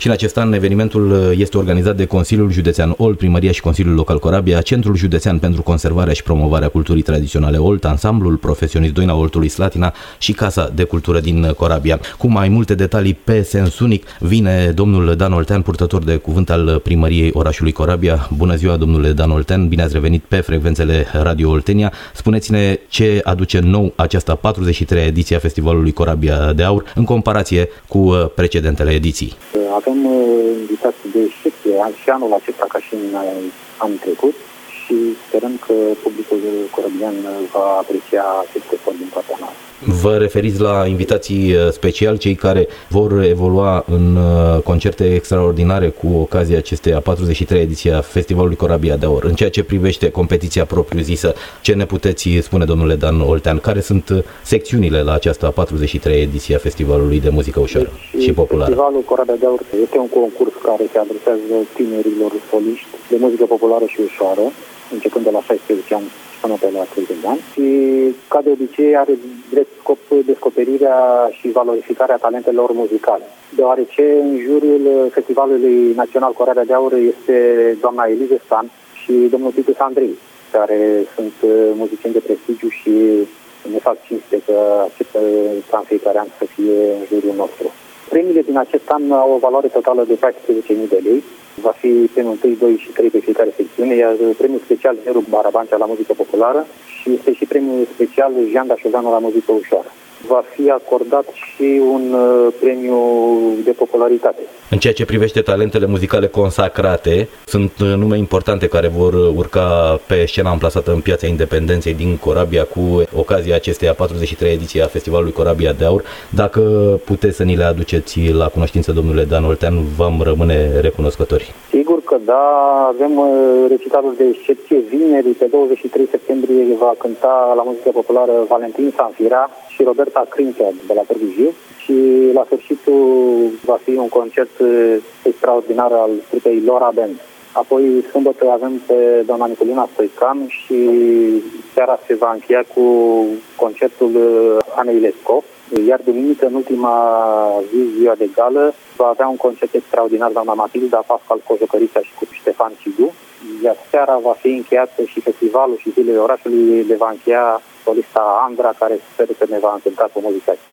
Și în acest an evenimentul este organizat de Consiliul Județean Olt, Primăria și Consiliul Local Corabia, Centrul Județean pentru Conservarea și Promovarea Culturii Tradiționale Olt, Ansamblul Profesionist Doina Oltului Slatina și Casa de Cultură din Corabia. Cu mai multe detalii pe sens unic vine domnul Dan Oltean, purtător de cuvânt al Primăriei orașului Corabia. Bună ziua, domnule Dan Oltean, bine ați revenit pe frecvențele Radio Oltenia. Spuneți-ne ce aduce nou această 43-a ediție a Festivalului Corabia de Aur în comparație cu precedentele ediții. Avem invitații de excepție și anul acesta ca și în anul trecut și sperăm că publicul corabian va aprecia acest efort din partea noastră. Vă referiți la invitații speciali, cei care vor evolua în concerte extraordinare cu ocazia acestei a 43-a ediție a Festivalului Corabia de Aur. În ceea ce privește competiția propriu-zisă, ce ne puteți spune, domnule Dan Oltean? Care sunt secțiunile la această a 43-a ediție a Festivalului de muzică ușoară și populară? Festivalul Corabia de Aur este un concurs care se adresează tinerilor soliști de muzică populară și ușoară, începând de la 16 ani până pe la 30 de ani și, ca de obicei, are drept scop descoperirea și valorificarea talentelor muzicale. Deoarece în jurul Festivalului Național Corabia de Aur este doamna Elize Stan și domnul Titus Andrei, care sunt muzicieni de prestigiu și ne fac cinste că acceptă ca în fiecare an să fie în jurul nostru. Premiile din acest an au o valoare totală de 14.000 de lei. Va fi premiul 1, 2 și 3 pe fiecare secțiune, iar premiul special Heru Barabancea la muzică populară și este și premiul special Jean Dașovanu la muzică ușoară. Va fi acordat și un premiu de popularitate. În ceea ce privește talentele muzicale consacrate, sunt nume importante care vor urca pe scena amplasată în Piața Independenței din Corabia cu ocazia acestei a 43-a ediție a Festivalului Corabia de Aur. Dacă puteți să ni le aduceți la cunoștință, domnule Dan Oltean, vom rămâne recunoscători. Sigur că da, avem recitalul de excepție vineri, pe 23 septembrie va cânta la muzică populară Valentin Sanfira și Roberta Crincea de la Târgu Jiu și la sfârșitul va fi un concert extraordinar al trupei Lora Band. Apoi sâmbătă avem pe doamna Nicolina Stoican și seara se va încheia cu concertul Anei Lescov, iar duminică, în ultima zi, ziua de gală, va avea un concert extraordinar doamna Matilda Pascal Cojocărița și cu Ștefan Cigu, iar seara va fi încheiată și festivalul și zilele orașului le va încheia solista Andra, care sper că ne va încânta cu muzica.